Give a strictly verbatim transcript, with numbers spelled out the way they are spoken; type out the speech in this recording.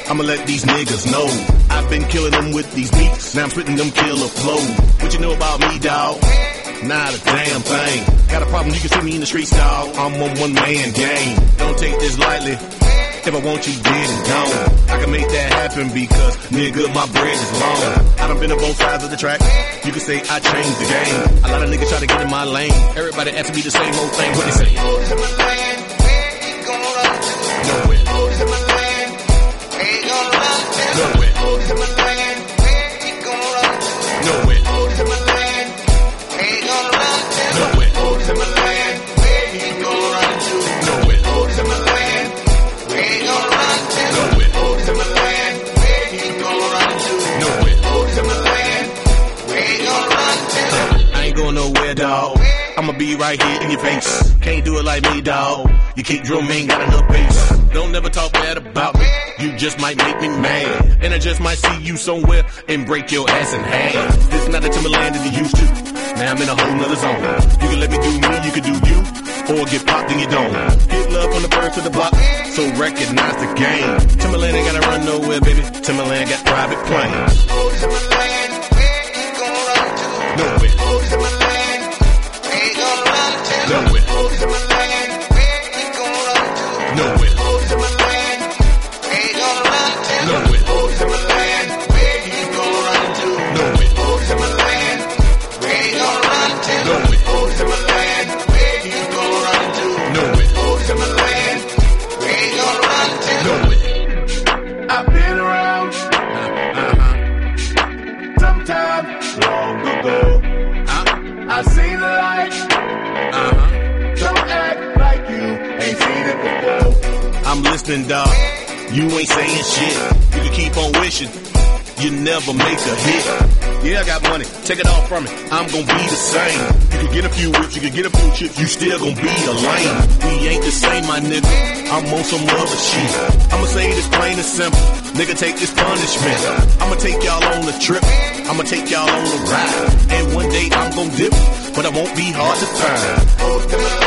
I'ma let these niggas know. I've been killing them with these beats, now I'm spitting them killer flows. What you know about me, dawg? Not a damn thing. Got a problem, you can see me in the streets, dawg. I'm on one man game. Don't take this lightly. If I want you dead and gone, I can make that happen because, nigga, my bread is long. I done been on both sides of the track. You can say I changed the game. A lot of niggas try to get in my lane. Everybody asking me the same old thing. What they say? Hoes in my land, ain't gonna run to. Nowhere. Hoes in my land, ain't gonna run to. Nowhere. Hoes in my land, ain't gonna run to. Nowhere. Hoes in my land, ain't gonna run to. Nowhere. Hoes in my land, ain't gonna run to. Nowhere. Hoes in my land, ain't gonna run to. Nowhere. Hoes in my land, ain't gonna run to. Nowhere. Hoes in my land, ain't gonna run to. I ain't going nowhere, dawg. I'ma be right here in your face. Can't do it like me, dawg. You kick drum, ain't got enough bass. Don't never talk bad about me. You just might make me mad. And I just might see you somewhere and break your ass in half. This is not the Timberland that you used to. Now I'm in a whole nother zone. You can let me do me, you can do you. Or get popped and you don't. Get love from the bird to the block. So recognize the game. Timberland ain't gotta run nowhere, baby. Timberland got private planes. Hoes in my land, ain't gonna run to. Nowhere. Hoes in my land, ain't gonna run to. Nowhere. Hoes in my land, ain't gonna run to. Nowhere. Hoes in my land, ain't gonna run to. Nowhere. Hoes in my land, ain't gonna run to. Nowhere. Hoes in my land, ain't gonna run to. Nowhere. Hoes in my land, ain't gonna run to. Nowhere. Hoes in my land, ain't gonna run to. Nowhere. I've been around Uh-huh. sometime long ago. I seen the light. Uh-huh. Don't act like you ain't seen it before. I'm listening, dawg. You ain't saying shit. You can keep on wishing. You never make a hit. Yeah, I got money. Take it all from me. I'm gonna be the same. You can get a few whips, you can get a few chips. You still gonna be a lame. We ain't the same, my nigga. I'm on some other shit. I'ma say this plain and simple. Nigga, take this punishment. I'ma take y'all on a trip. I'ma take y'all on a ride. And one day I'm gonna dip, but I won't be hard to find. Hoes in my